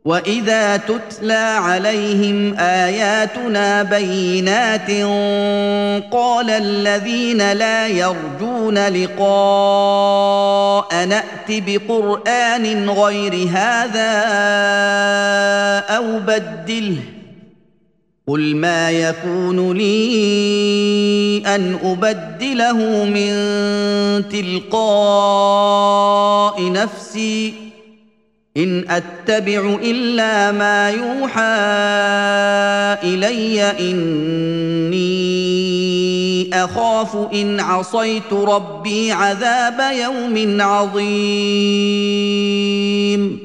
واذا تتلى عليهم اياتنا بينات قال الذين لا يرجون لقاء نأت بقرآن غير هذا أو بدله قل ما يكون لي أن أبدله من تلقاء نفسي إن أتبع إلا ما يوحى إلي إني أخاف إن عصيت ربي عذاب يوم عظيم